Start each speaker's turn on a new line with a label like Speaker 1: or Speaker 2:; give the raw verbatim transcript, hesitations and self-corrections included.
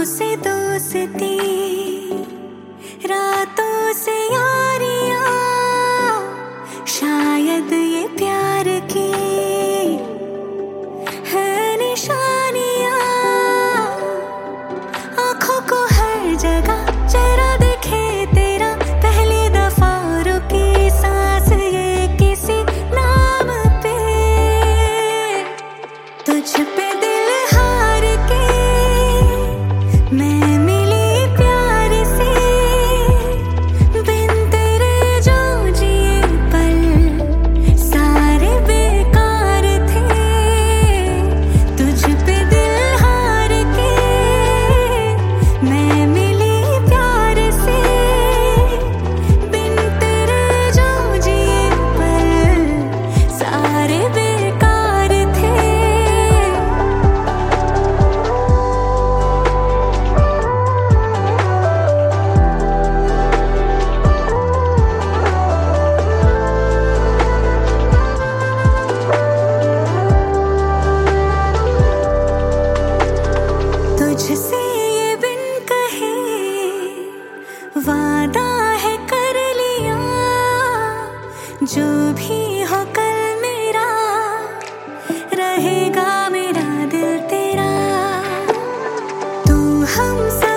Speaker 1: से दोस्ती, रातों से यारियां, शायद ये प्यार की है निशानियां। आंखों को हर जगह चेहरा दिखे तेरा, पहली दफा रुकी सांस ये किसी नाम पे। तुझ पे दिल हार के मैं मिली प्यार से, बिन तेरे जो जिए पल सारे बेकार थे। तुझ पे दिल हार के मैं मिली प्यार से, बिन तेरे जो जिए पल सारे बेकार थे। तुझसे ये बिन कहे वादा है कर लिया, जो भी हो कल मेरा रहेगा मेरा दिल तेरा। तू हम